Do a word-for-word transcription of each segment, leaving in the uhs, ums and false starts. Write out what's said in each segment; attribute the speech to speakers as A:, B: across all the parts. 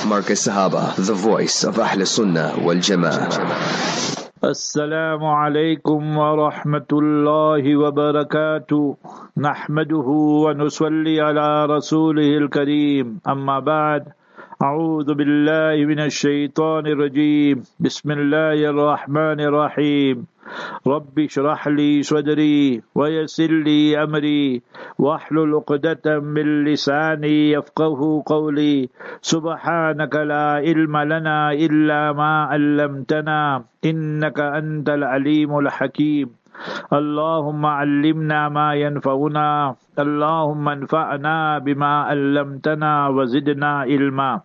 A: Markaz Sahaba, the voice of Ahl Sunnah wal Jama'ah.
B: Assalamu alaikum wa rahmatullahi wa barakatuh. Nahmaduhu wa nusalli ala rasulihil kareem. Amma ba'd. أعوذ بالله من الشيطان الرجيم بسم الله الرحمن الرحيم رب اشرح لي صدري ويسر لي أمري واحلل عقدة من لساني يفقه قولي سبحانك لا علم لنا إلا ما علمتنا إنك أنت العليم الحكيم اللهم علمنا ما ينفعنا اللهم انفعنا بما علمتنا وزدنا علما.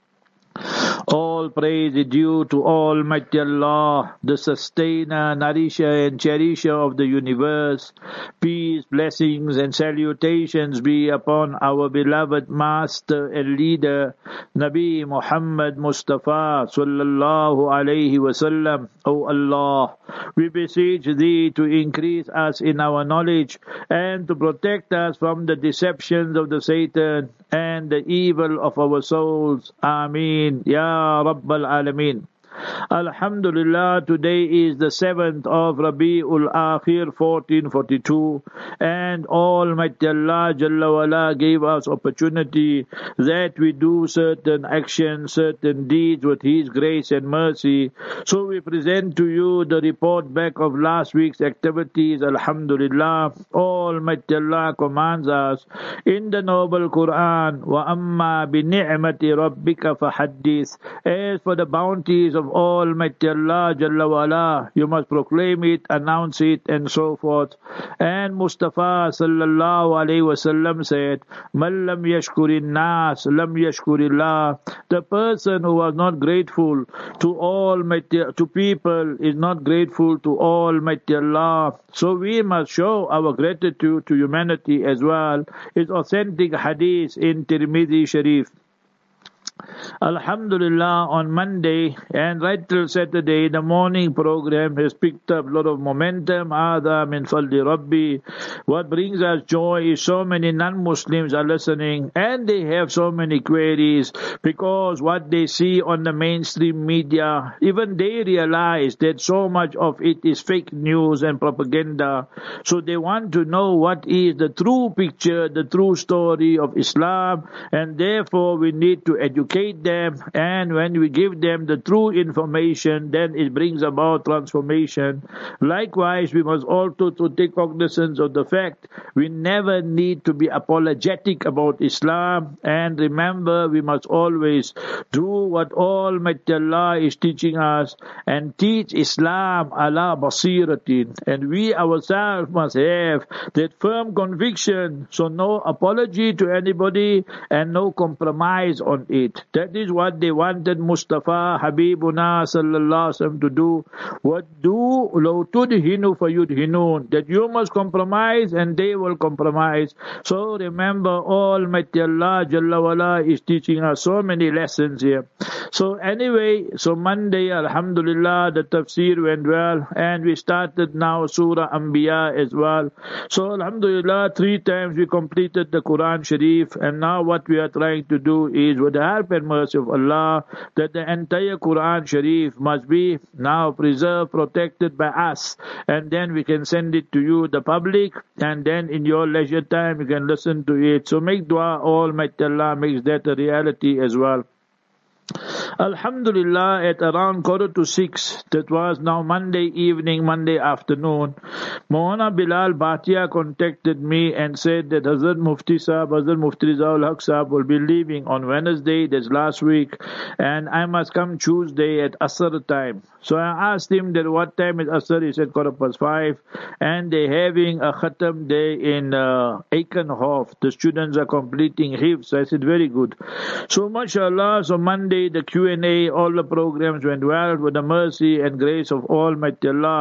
B: All praise is due to Almighty Allah, the sustainer, nourisher and cherisher of the universe. Peace, blessings and salutations be upon our beloved master and leader, Nabi Muhammad Mustafa sallallahu alayhi wasallam. O Allah, we beseech Thee to increase us in our knowledge and to protect us from the deceptions of the Satan and the evil of our souls. Ameen. Ya Rabbal Alameen. Alhamdulillah, today is the seventh of Rabi'ul Akhir fourteen forty-two, and Almighty Allah Jalla wala gave us opportunity that we do certain actions, certain deeds with His grace and mercy. So we present to you the report back of last week's activities. Alhamdulillah, Almighty Allah commands us in the noble Quran, wa amma bi ni'mati rabbika fahaddith. As for the bounties of Almighty Allah Jalla wala, you must proclaim it, announce it, and so forth. And Mustafa sallallahu alayhi wasallam said, "Man lam yashkurin nas, lam yashkurillah." The person who was not grateful to Almighty, to people, is not grateful to Almighty Allah. So we must show our gratitude to humanity as well. It's authentic hadith in Tirmidhi Sharif. Alhamdulillah, on Monday and right till Saturday, the morning program has picked up a lot of momentum. Ada min fadli Rabbi. What brings us joy is so many non-Muslims are listening and they have so many queries because what they see on the mainstream media, even they realize that so much of it is fake news and propaganda. So they want to know what is the true picture, the true story of Islam, and therefore we need to educate them, and when we give them the true information, then it brings about transformation. Likewise, we must also to take cognizance of the fact we never need to be apologetic about Islam, and remember we must always do what Almighty Allah is teaching us and teach Islam ala basiratin, and we ourselves must have that firm conviction, so no apology to anybody and no compromise on it. That is what they wanted Mustafa Habibuna sallallahu alaihi wasallam to do. What do law tudhinu fayudhinun, that you must compromise and they will compromise. So remember, Almighty Allah Jalla wala is teaching us so many lessons here. So anyway, so Monday, Alhamdulillah, the tafsir went well, and we started now Surah Anbiya as well. So Alhamdulillah, three times we completed the Quran Sharif, and now what we are trying to do is, with the help and mercy of Allah, that the entire Quran Sharif must be now preserved, protected by us, and then we can send it to you, the public, and then in your leisure time you can listen to it. So make dua, Almighty Allah makes that a reality as well. Alhamdulillah, at around quarter to six, that was now Monday evening, Monday afternoon, Maulana Bilal Bhatia contacted me and said that Hazrat Mufti Sahab, Hazrat Mufti Rizaul Haq Sahab will be leaving on Wednesday, that's last week, and I must come Tuesday at Asr time. So I asked him that what time is Asr, he said quarter past five, and they're having a Khatam day in uh, Aikenhof. The students are completing Hifz. So I said, very good. So mashallah, so Monday, the Q and A, all the programs went well with the mercy and grace of Almighty Allah.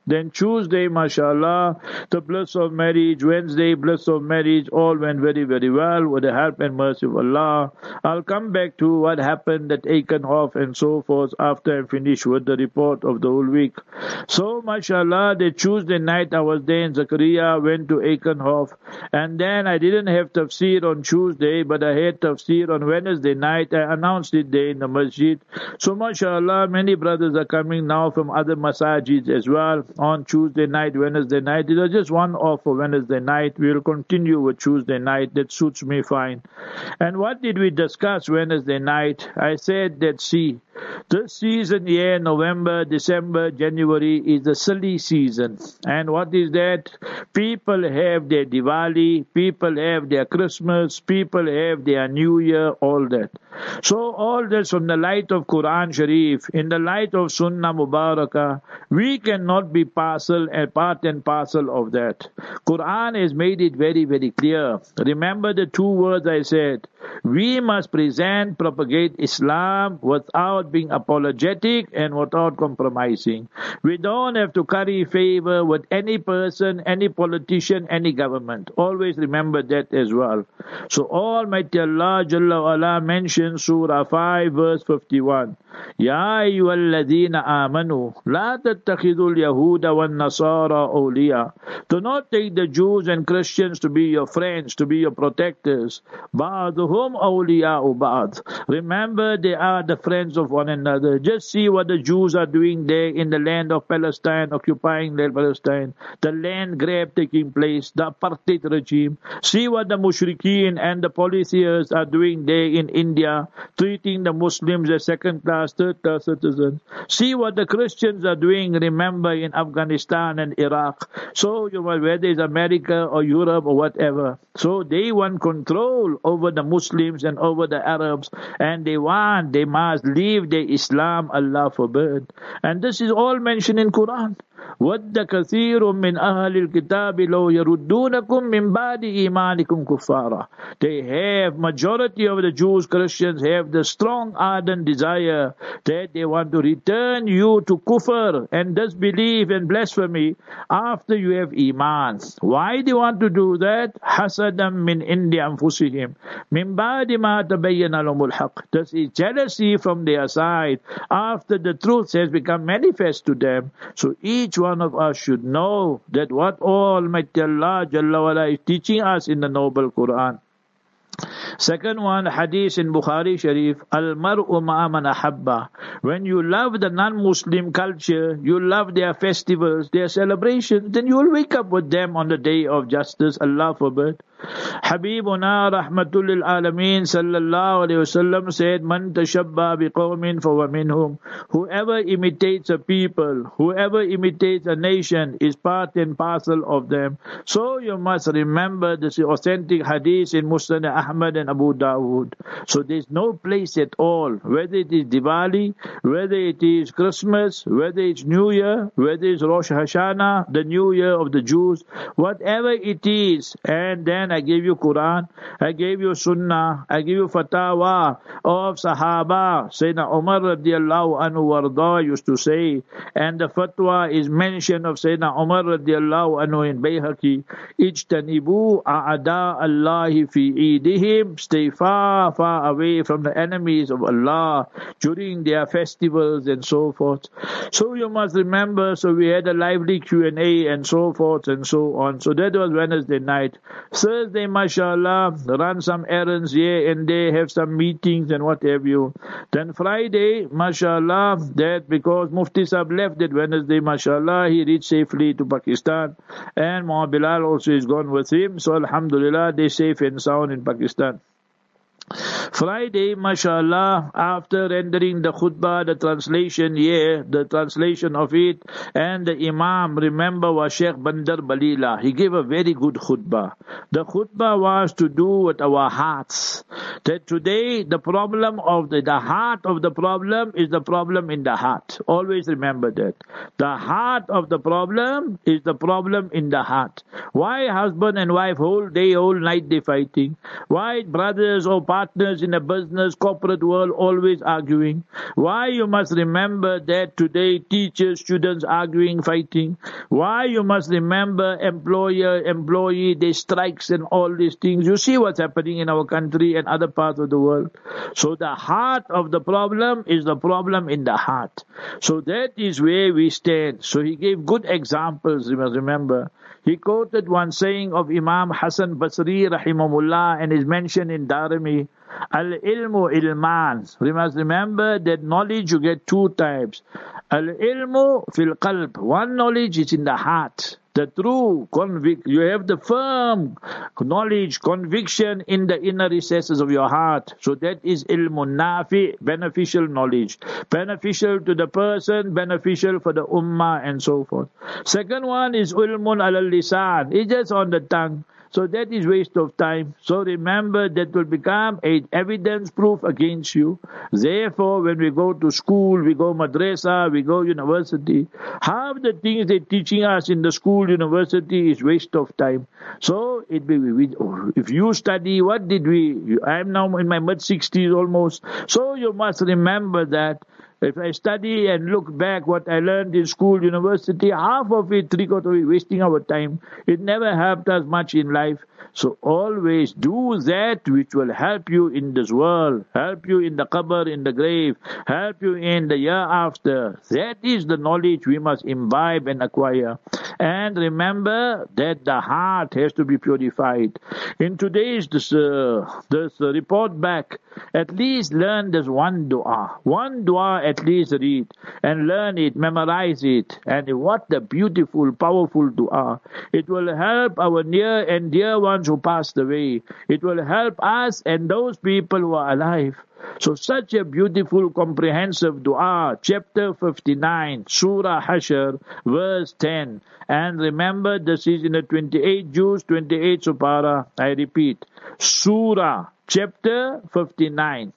B: Then Tuesday, mashallah, the bliss of marriage. Wednesday, bliss of marriage. All went very, very well with the help and mercy of Allah. I'll come back to what happened at Aikenhof and so forth after I finish with the report of the whole week. So, mashallah, the Tuesday night I was there in Zakaria, went to Aikenhof, and then I didn't have tafsir on Tuesday, but I had tafsir on Wednesday night. I announced it there in the masjid. So, mashallah, many brothers are coming now from other masajids as well on Tuesday night, Wednesday night. It was just one off for Wednesday night. We will continue with Tuesday night. That suits me fine. And what did we discuss Wednesday night? I said that, see, this season here, November, December, January, is the silly season. And what is that? People have their Diwali, people have their Christmas, people have their New Year, all that. So all this from the light of Quran Sharif, in the light of Sunnah Mubarakah, we cannot be parcel and part and parcel of that. Quran has made it very, very clear. Remember the two words I said. We must present, propagate Islam without being apologetic and without compromising. We don't have to curry favor with any person, any politician, any government. Always remember that as well. So Almighty Allah Jalla wa Ala mentions Surah five verse fifty-one. Ya ayyuhalladhina amanu la tattakhidul yahuda wan nasara awliya. Do not take the Jews and Christians to be your friends, to be your protectors. Ba'duhum awliya'u ba'd. Remember, they are the friends of one another. Just see what the Jews are doing there in the land of Palestine, occupying their Palestine, the land grab taking place, the apartheid regime. See what the mushrikeen and the polytheists are doing there in India, treating the Muslims as second-class, third-class citizens. See what the Christians are doing, remember, in Afghanistan and Iraq. So, you know, whether it's America or Europe or whatever. So they want control over the Muslims and over the Arabs, and they want, they must leave their Islam, Allah forbid. And this is all mentioned in Quran. وَدَّ كَثِيرٌ مِّنْ أَهْلِ الْكِتَابِ لَوْ يَرُدُّونَكُمْ مِّن بَعْدِ إِيمَانِكُمْ كُفَّارًا. They have, majority of the Jews, Christians have the strong ardent desire that they want to return you to kufr and disbelief and blasphemy after you have iman. Why do you want to do that? حَسَدًا مِّنْ إِنْدِ أَنفُسِهِمْ مِّن بَعْدِ مَا تَبَيَّنَ لَهُمُ الْحَقُّ. This is jealousy from their side after the truth has become manifest to them. So each one of us should know that what Almighty Allah Jalla wa Ala is teaching us in the noble Quran. Second one, hadith in Bukhari Sharif, Al-mar'u ma'a man ahabba. When you love the non-Muslim culture, you love their festivals, their celebrations, then you will wake up with them on the day of justice, Allah forbid. Habibuna rahmatul lil alameen sallallahu alayhi wasallam said, Man tashabba biqawmin fahuwa minhum. Whoever imitates a people, whoever imitates a nation is part and parcel of them. So you must remember this authentic hadith in Musnad Ahmad and Abu Dawood. So there's no place at all, whether it is Diwali, whether it is Christmas, whether it's New Year, whether it's Rosh Hashanah, the New Year of the Jews, whatever it is. And then I gave you Quran, I gave you Sunnah, I gave you Fatawa of Sahaba. Sayyidina Umar radiallahu anhu warda used to say, and the fatwa is mentioned of Sayyidina Umar radiallahu anhu in Bayhaqi, Ijtanibu a'ada Allahi fi idihim. Stay far, far away from the enemies of Allah during their festivals and so forth. So you must remember, so we had a lively Q and A and so forth and so on. So that was Wednesday night. Thursday, mashallah, run some errands here and there, have some meetings and what have you. Then Friday, mashallah, that because Mufti Sahib left that Wednesday, mashallah, he reached safely to Pakistan. And Muhammad Bilal also is gone with him. So alhamdulillah, they're safe and sound in Pakistan. Friday, mashallah, after rendering the khutbah, the translation here, the translation of it, and the Imam, remember, was Sheikh Bandar Balila. He gave a very good khutbah. The khutbah was to do with our hearts. That today, the problem of the, the heart of the problem is the problem in the heart. Always remember that. The heart of the problem is the problem in the heart. Why husband and wife whole day, whole night they fighting? Why brothers or partners entrepreneurs in the business, corporate world always arguing? Why you must remember that today teachers, students arguing, fighting? Why you must remember employer, employee, they strikes and all these things? You see what's happening in our country and other parts of the world. So the heart of the problem is the problem in the heart. So that is where we stand. So he gave good examples, you must remember. He quoted one saying of Imam Hassan Basri rahimahullah and is mentioned in Darimi, Al-ilmu ilman. We must remember that knowledge you get two types. Al-ilmu fil qalb. One knowledge is in the heart. The true convict, you have the firm knowledge, conviction in the inner recesses of your heart. So that is ilmun nafi, beneficial knowledge. Beneficial to the person, beneficial for the ummah and so forth. Second one is ilmun ala lisan. It's just on the tongue. So that is waste of time. So remember that will become a evidence proof against you. Therefore, when we go to school, we go madrasa, we go university, half the things they're teaching us in the school, university is waste of time. So it be we, if you study, what did we? I am now in my mid sixties almost. So you must remember that. If I study and look back what I learned in school, university, half of it, three quarters of it, wasting our time. It never helped us much in life. So always do that which will help you in this world, help you in the qabr, in the grave, help you in the year after. That is the knowledge we must imbibe and acquire. And remember that the heart has to be purified. In today's this, uh, this uh, report back, at least learn this one dua. One dua at least read and learn it, memorize it. And what a beautiful, powerful dua. It will help our near and dear ones who passed away. It will help us and those people who are alive. So such a beautiful, comprehensive dua. Chapter fifty-nine, Surah Hashr, verse ten. And remember, this is in the twenty-eight Juz, twenty-eight Supara. I repeat, Surah, chapter fifty-nine,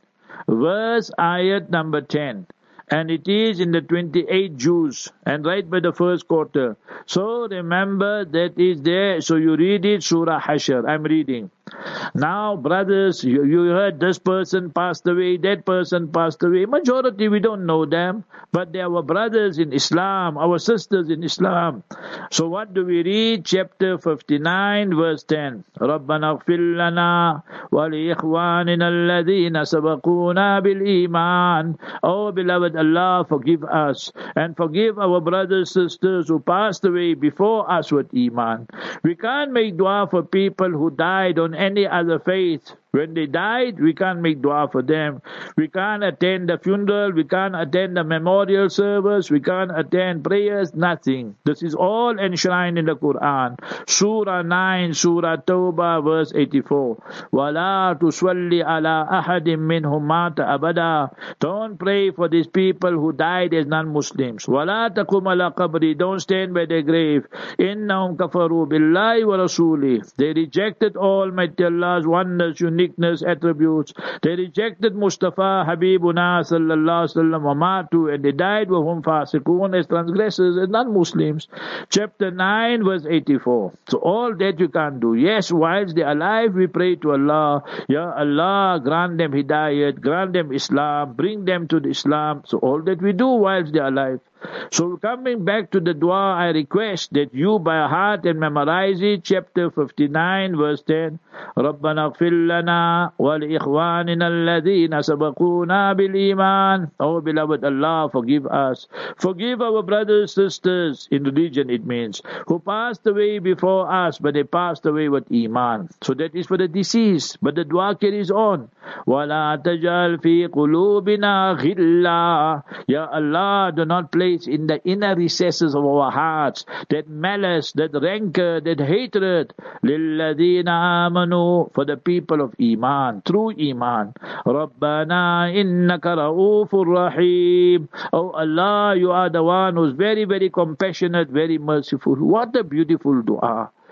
B: verse ayat number ten. And it is in the twenty-eight Juz, and right by the first quarter. So remember that is there. So you read it, Surah Hashr. I'm reading. Now, brothers, you, you heard this person passed away, that person passed away. Majority, we don't know them, but they are our brothers in Islam, our sisters in Islam. So what do we read? Chapter fifty-nine, verse ten. رَبَّنَا اغْفِرْ لَنَا وَلِإِخْوَانِنَا الَّذِينَ سَبَقُونَا بِالْإِيمَانِ. Oh, beloved Allah, forgive us and forgive our brothers and sisters who passed away before us with Iman. We can't make dua for people who died on any other faith. When they died, we can't make dua for them. We can't attend the funeral. We can't attend the memorial service. We can't attend prayers. Nothing. This is all enshrined in the Quran. Surah nine, Surah Tawbah, verse eighty-four. وَلَا تُصَلِّ عَلَىٰ أَحَدٍ مِّنْهُمْ مَاتَ أَبَدًا. Don't pray for these people who died as non-Muslims. وَلَا تَقُمْ عَلَىٰ قَبْرِ. Don't stand by their grave. إِنَّهُمْ كَفَرُوا بِاللَّهِ وَرَسُولِهِ. They rejected Almighty Allah's oneness, uniqueness, attributes. They rejected Mustafa Habibuna sallallahu alaihi wasallam wa matu, and they died with hum fasiqun, as transgressors, as non-Muslims. Chapter nine, verse eighty-four. So all that you can't do. Yes, whilst they're alive, we pray to Allah. Ya Allah, grant them hidayat, grant them Islam, bring them to the Islam. So all that we do whilst they're alive. So coming back to the dua, I request that you by heart and memorize it. Chapter fifty-nine, verse ten. رَبَّنَا اغْفِرْ لَنَا وَلِإِخْوَانِنَا الَّذِينَ سَبَقُونَا بِالْإِيمَانِ. Oh beloved Allah, forgive us. Forgive our brothers, sisters, in religion it means, who passed away before us, but they passed away with Iman. So that is for the deceased. But the dua carries on. وَلَا تَجْعَلْ فِي قُلُوبِنَا غِلًّا. Ya Allah, do not place in the inner recesses of our hearts that malice, that rancor, that hatred. لِلَّذِينَ آمَنُوا. For the people of Iman, true Iman. رَبَّنَا إِنَّكَ رَؤُوفٌ رَحِيمٌ. Oh Allah, you are the one who's very, very compassionate, very merciful. What a beautiful dua.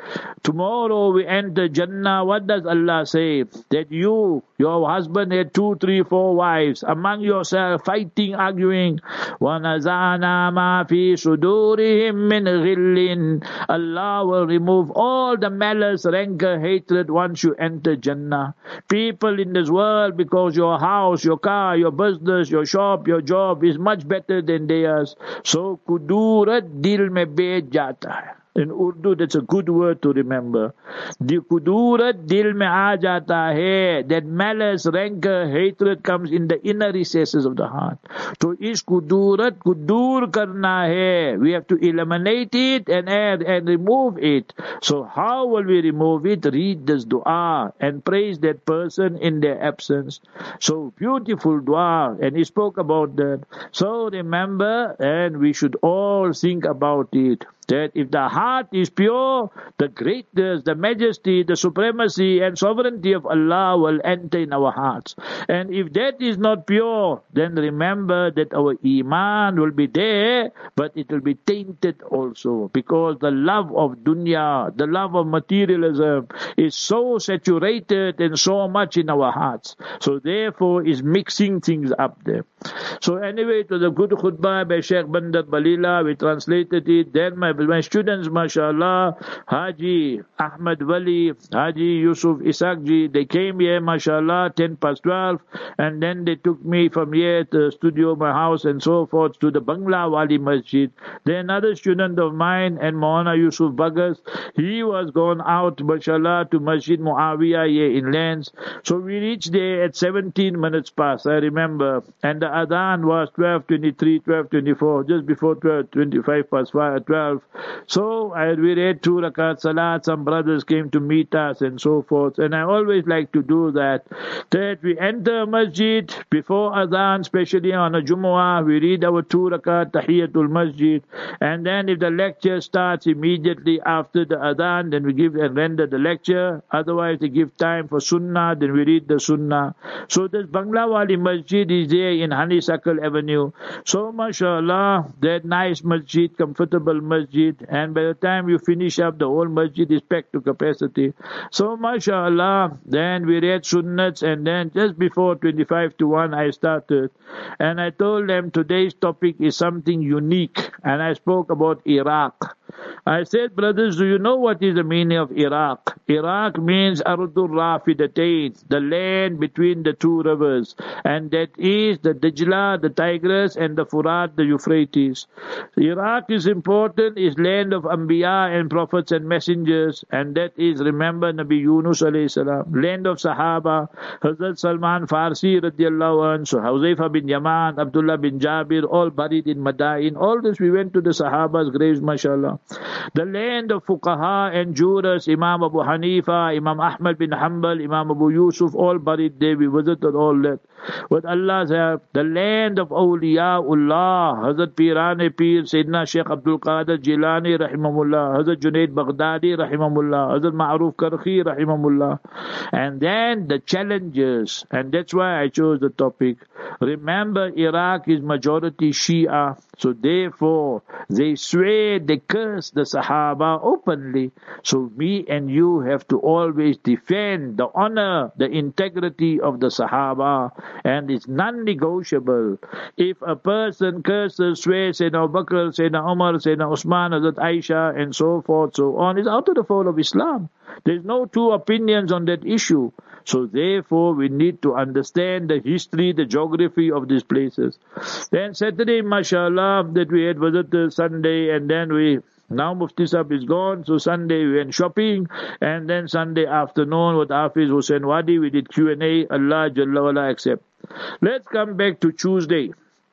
B: Tomorrow we enter Jannah. What does Allah say? That you, your husband had two, three, four wives. Among yourself, fighting, arguing. وَنَزَعْنَا مَا فِي صُدُورِهِمْ مِنْ غِلٍّ. Allah will remove all the malice, rancor, hatred once you enter Jannah. People in this world, because your house, your car, your business, your shop, your job is much better than theirs. So, kudurat dil mein bet jata hai. In Urdu, that's a good word to remember. The kudurat dil mein aa jata hai. That malice, rancor, hatred comes in the inner recesses of the heart. So is kudurat kudur karna hai. We have to eliminate it and add and remove it. So how will we remove it? Read this dua and praise that person in their absence. So beautiful dua, and he spoke about that. So remember, and we should all think about it, that if the heart is pure, the greatness, the majesty, the supremacy and sovereignty of Allah will enter in our hearts. And if that is not pure, then remember that our iman will be there, but it will be tainted also, because the love of dunya, the love of materialism is so saturated and so much in our hearts. So therefore is mixing things up there. So anyway, it was a good khutbah by Sheikh Bandar Balila. We translated it. Then my my students, mashallah, Haji Ahmad Wali, Haji Yusuf Isakji, they came here, mashallah, ten past twelve, and then they took me from here to the studio, my house, and so forth, to the Bangla Wali Masjid. Then another student of mine, and Maulana Yusuf Bagas, he was gone out, mashallah, to Masjid Muawiyah here in Lens. So we reached there at seventeen minutes past, I remember, and the adhan was twelve twenty-three, twelve twenty-four, just before twelve twenty-five past twelve. So I, we read two rakat salat, some brothers came to meet us and so forth, and I always like to do that, that we enter masjid before adhan, especially on a Jumu'ah, we read our two rakat tahiyatul masjid, and then if the lecture starts immediately after the adhan, then we give and render the lecture. Otherwise they give time for sunnah, then we read the sunnah. So this Bangla Wali Masjid is there in Honeysuckle Avenue. So mashallah, that nice masjid, comfortable masjid, and by the time you finish up, the whole masjid is packed to capacity. So mashallah, then we read sunnats, and then just before twenty-five to one I started, and I told them today's topic is something unique, and I spoke about Iraq. I said, brothers, do you know what is the meaning of Iraq? Iraq means Ardur Rafidatain, the land between the two rivers, and that is the Dijla, the Tigris, and the Furat, the Euphrates. Iraq is important, is land of Anbiya and prophets and messengers, and that is, remember, Nabi Yunus alayhi salam, land of Sahaba, Hazrat Salman Farsi radiallahu anhu, Huzaifa bin Yaman, Abdullah bin Jabir, all buried in Madain. All this we went to the Sahaba's graves, mashallah. The land of Fuqaha and jurors, Imam Abu Hanifa, Imam Ahmad bin Hanbal, Imam Abu Yusuf, all buried there. We visited all that. With Allah's help, the land of Awliyaullah, Hazrat Pirane Pir, Sayyidina Sheikh Abdul Qadir Jilani, Rahimahullah, Hazrat Junaid Baghdadi, Rahimahullah, Hazrat Ma'ruf Karhi, Rahimahullah. And then the challenges, and that's why I chose the topic. Remember, Iraq is majority Shia, so therefore they swear, they curse the Sahaba openly. So we and you have to always defend the honor, the integrity of the Sahaba, and it's non-negotiable. If a person curses, swears, Sayyidina Abu Bakr, Sayyidina Umar, Sayyidina Usman, Hazrat Aisha, and so forth, so on, it's out of the fold of Islam. There's no two opinions on that issue. So therefore, we need to understand the history, the geography of these places. Then Saturday, mashallah, that we had visited Sunday, and then we, now Mufti Sahib is gone, so Sunday we went shopping, and then Sunday afternoon with Hafiz Hussain Wadi, we did Q and A, Allah Jalla wala accept. Let's come back to Tuesday.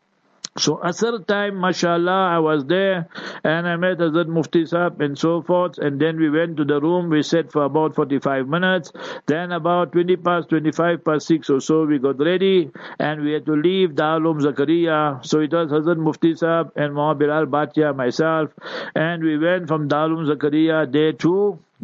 B: So Asr time, mashallah, I was there, and I met Hazrat Mufti Sahib and so forth, and then we went to the room, we sat for about forty-five minutes, then about twenty past, twenty-five past six or so, we got ready, and we had to leave Darul Zakaria. So it was Hazrat Mufti Sahib and Maulana Bilal Bhatia, myself, and we went from Darul Zakaria there to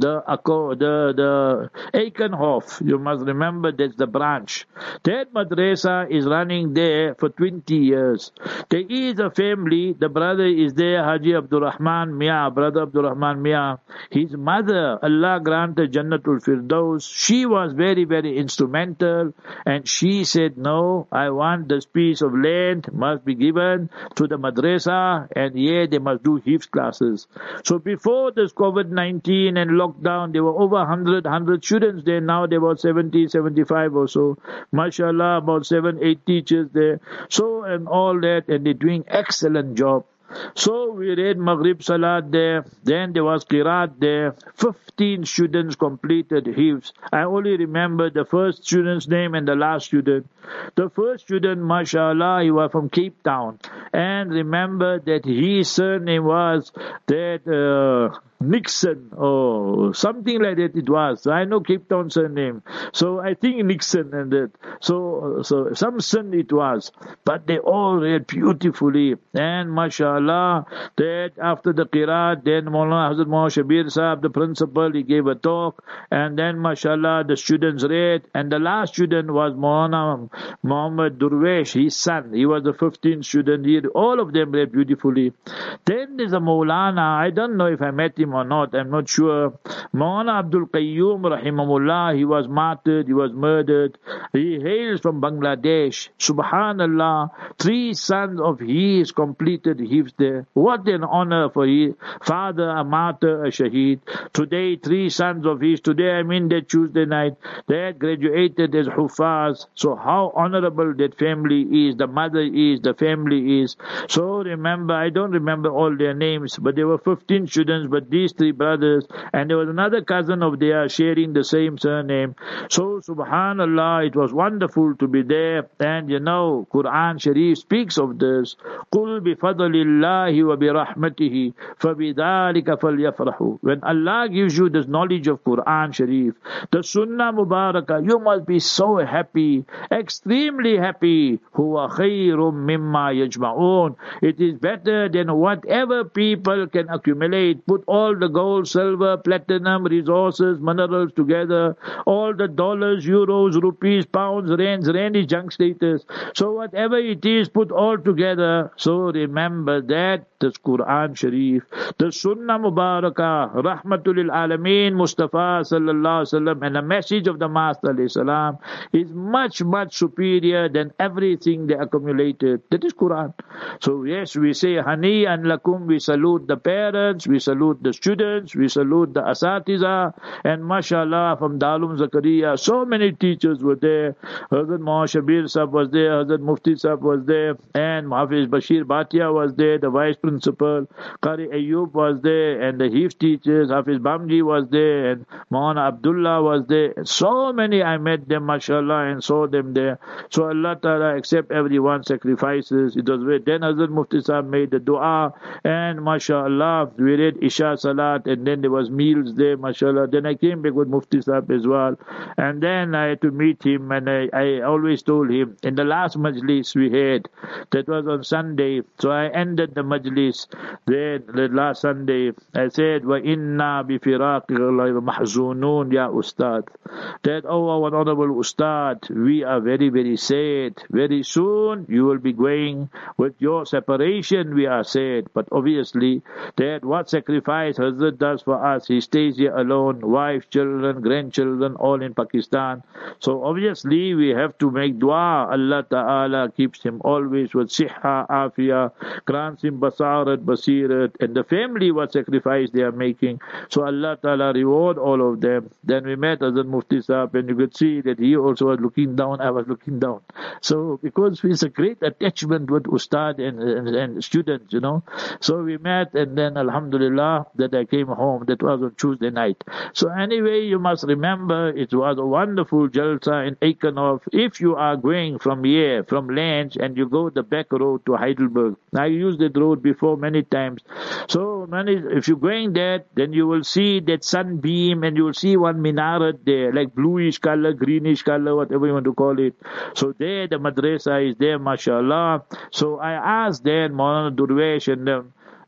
B: the the the Eikenhof, you must remember that's the branch. That madrasa is running there for twenty years. There is a family, the brother is there, Haji Abdul Rahman Mia, brother Abdul Rahman Mia. His mother, Allah granted Jannatul Firdaus, she was very, very instrumental, and she said, no, I want this piece of land must be given to the madrasa, and yeah, they must do hifz classes. So before this COVID nineteen and lockdown, there were over one hundred, one hundred students there. Now there were seventy, seventy-five or so. MashaAllah, about seven, eight teachers there. So, and all that, and they're doing excellent job. So we read Maghrib Salat there, then there was Qiraat there, fifteen students completed Hifz. I only remember the first student's name and the last student. The first student, mashallah, he was from Cape Town. And remember that his surname was that uh, Nixon or something like that it was. I know Cape Town surname. So I think Nixon and that. So, so some son it was. But they all read beautifully. And mashallah, that after the Qiraat, then Maulana Hazrat Muhammad Shabir Sahab, the principal, he gave a talk. And then mashallah, the students read. And the last student was Maulana Muhammad Durwesh, his son. He was the fifteenth student. He, all of them read beautifully. Then there's a Maulana, I don't know if I met him or not, I'm not sure. Maulana Abdul Qayyum Rahimahullah, he was martyred, he was murdered. He hails from Bangladesh. Subhanallah, three sons of his completed hifz there. What an honor for his father, a martyr, a shaheed. Today, three sons of his, today I mean that Tuesday night, they had graduated as Hufaz. So how honorable that family is, the mother is, the family is. So remember, I don't remember all their names, but there were fifteen students, but these three brothers, and there was another cousin of theirs sharing the same surname. So subhanallah, it was wonderful to be there. And you know, Quran Sharif speaks of this. قُلْ بِفَضْلِ اللَّهِ وَبِرَحْمَتِهِ فَبِذَلِكَ فَلْيَفْرَحُوا. When Allah gives you this knowledge of Quran Sharif, the Sunnah Mubarakah, you must be so happy, extremely happy. هُوَ خَيْرٌ مِمَّا يَجْمَعُونَ. It is better than whatever people can accumulate. Put all the gold, silver, platinum, resources, minerals together, all the dollars, euros, rupees, pounds, rands, rand is junk status. So whatever it is, put all together. So remember that this Quran Sharif, the Sunnah Mubarakah, Rahmatul lil Alameen, Mustafa Sallallahu Alaihi Wasallam, and the message of the Master Alayhi Salam is much, much superior than everything they accumulated. That is Quran. So yes, we say Hani and Lakum, we salute the parents, we salute the students, we salute the Asatiza, and mashallah from Dalum Zakaria, so many teachers were there. Hazrat Muhammad Shabir Sahab was there, Hazrat Mufti Sahab was there, and Hafiz Bashir Bhatia was there, the vice principal, Qari Ayyub was there, and the Hifz teachers, Hafiz Bamji was there, and Maulana Abdullah was there. So many I met them, mashallah, and saw them there. So Allah Ta'ala accept everyone's sacrifices. It was great. Then Hazrat Mufti Sahab made the dua, and mashallah, we read Isha Salat, and then there was meals there, mashallah. Then I came back with Mufti Sahab as well. And then I had to meet him, and I, I always told him, in the last majlis we had, that was on Sunday, so I ended the majlis then, the last Sunday, I said, Wa inna bi firaqi mahzunun ya Ustad. That, oh, our honorable Ustad, we are very, very sad. Very soon you will be going with your separation, we are sad. But obviously, that what sacrifice Hazrat does for us, he stays here alone, wife, children, grandchildren, all in Pakistan. So obviously, we have to make dua. Allah Ta'ala keeps him always with siha, afia, grants him basarat, basirat, and the family what sacrifice they are making. So Allah Ta'ala reward all of them. Then we met Hazrat Mufti Sahab, and you could see that he also was looking down, I was looking down. So because it's a great attachment with Ustad and, and, and students, you know. So we met, and then Alhamdulillah that I came home. That was on Tuesday night. So anyway, you must remember it was a wonderful jalsa in Eikenhof. If you are going from here, from Lange, and you go the back road to Heidelberg, I used that road before many times. So many, if you're going there, then you will see that sunbeam, and you will see one minaret there, like bluish color, greenish color, whatever you want to call it. So there, the madrasa is there, mashallah. So I asked then Maulana Durwesh and them,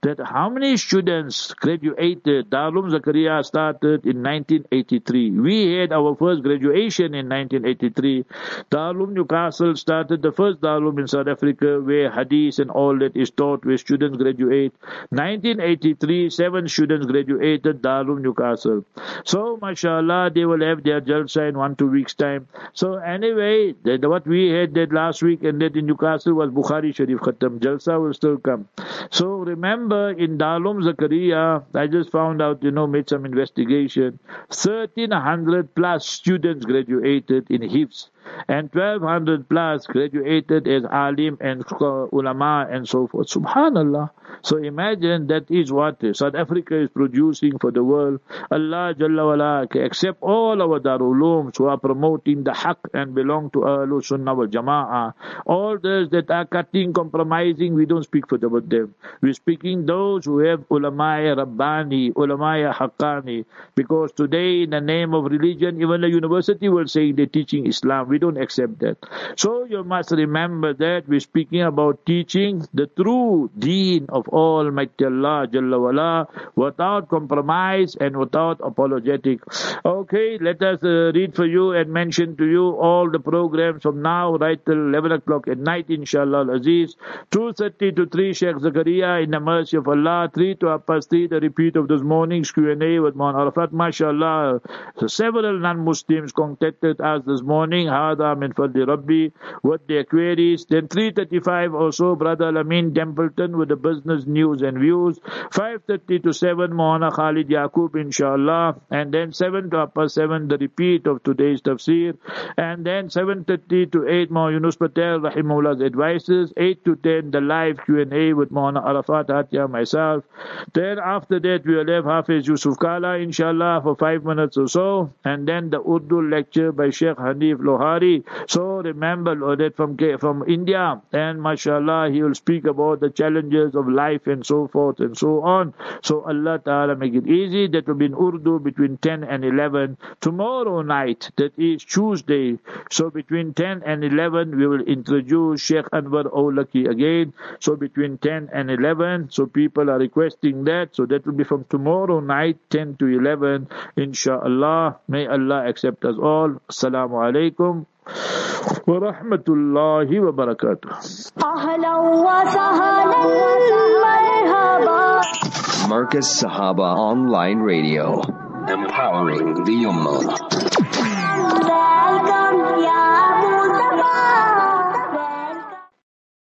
B: that how many students graduated. Darul Zakaria started in nineteen eighty-three. We had our first graduation in nineteen eighty-three. Darul Newcastle started the first Darul in South Africa where hadith and all that is taught, where students graduate. nineteen eighty-three, seven students graduated Darul Newcastle. So, mashallah, they will have their jalsa in one, two weeks' time. So, anyway, that what we had that last week and that in Newcastle was Bukhari Sharif Khatam. Jalsa will still come. So, remember, in Darul Zakaria, I just found out, you know, made some investigation, thirteen hundred plus students graduated in Hifz, and twelve hundred plus graduated as alim and ulama and so forth. Subhanallah. So imagine that is what South Africa is producing for the world. Allah Jalla wala accept all our Darul Ulooms who are promoting the haqq and belong to Ahlul Sunnah wal Jama'ah. All those that are cutting, compromising, we don't speak for them. We're speaking those who have ulama Rabbani, ulama Haqqani. Because today in the name of religion, even the university will say they're teaching Islam. We don't accept that. So you must remember that we're speaking about teaching the true deen of Almighty Allah Jalla wala, without compromise and without apologetic. Okay, let us uh, read for you and mention to you all the programs from now right till eleven o'clock at night, inshallah al-Aziz. two thirty to three, Sheikh Zakaria in the mercy of Allah. three to half past three, the repeat of this morning's Q and A with Maulana Arafat. MashaAllah, so several non-Muslims contacted us this morning. Hada min fadli Rabbi with their queries. Then three thirty-five also, Brother Amin Templeton with the business news and views. five thirty to seven, Maulana Khalid Yaqub, inshallah. And then seven to half past seven, the repeat of today's tafsir. And then seven thirty to eight, Maulana Yunus Patel, Rahimullah's advices. eight to ten, the live Q and A with Maulana Arafat, Hatya, myself. Then after that, we will have Hafiz Yusuf Kala, inshallah, for five minutes or so. And then the Urdu lecture by Sheikh Hanif Lohari. So remember that from, from India. And mashallah, he will speak about the challenges of life and so forth and so on. So Allah Ta'ala make it easy. That will be in Urdu between ten and eleven. Tomorrow night, that is Tuesday. So between ten and eleven, we will introduce Sheikh Anwar Awlaki again. So between ten and eleven. So people are requesting that. So that will be from tomorrow night, ten to eleven. Insha'Allah. May Allah accept us all. Assalamu alaikum wa rahmatullahi wa barakatuh.
A: Marcus Sahaba Online Radio, empowering the Ummah.